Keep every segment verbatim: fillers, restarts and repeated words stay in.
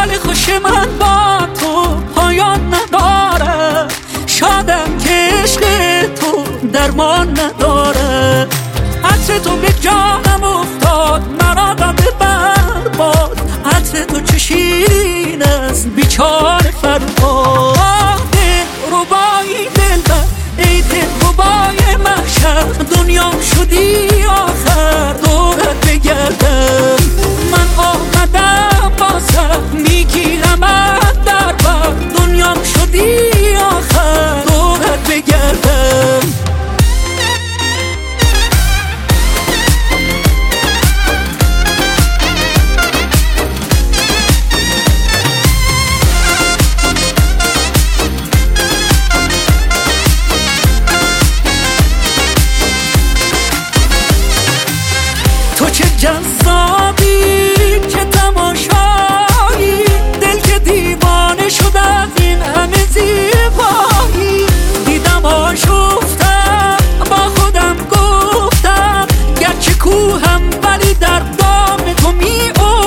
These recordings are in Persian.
حال خوش من با تو پایان نداره، شادم که عشق تو درمان نداره. عطر تو به جانم افتاد، مرا داده برباد. عطر تو چه شیرین است بیچاره فرهاد. ربایی دلبر ای دل ربای محشر، دنیام شدی آخر دورت بگردم. من آمدم بازم میگیرم از در بر، دنیام شدی آخر دورت بگردم. تو چه جذابی که تماشایی، دل که دیوانه شد از این همه زیبایی. دیدم آشفتم با خودم گفتم، گرچه کوهم ولی در دام تو می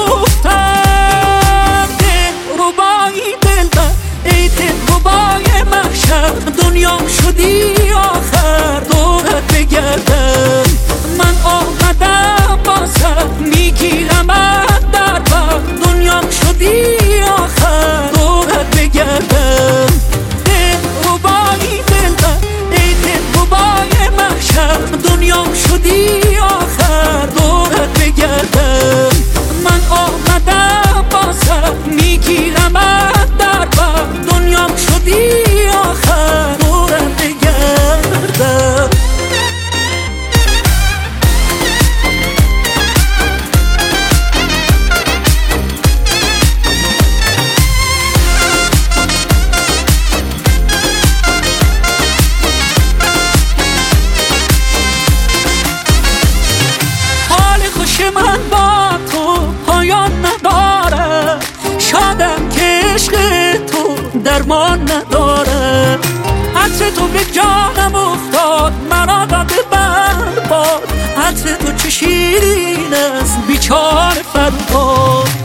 افتم. دل ربایی دلبر ای دل ربای محشر، دنیام شدی آخر دورت بگردم. من آمدم بازم میگیرم از در بر، دنیام شدی آخر دورت بگردم. دل ربایی دلبر ای دل ربای محشر، دنیام شدی آخر دورت بگردم. من آمدم بازم میگیرم از در بر، دنیام شدی آخر دورت بگردم. من با تو پایان نداره، شادم که عشق تو درمان نداره. عطر تو به جانم افتاد، مرا داده برباد. عطر تو چه شیرین است بیچاره فرهاد.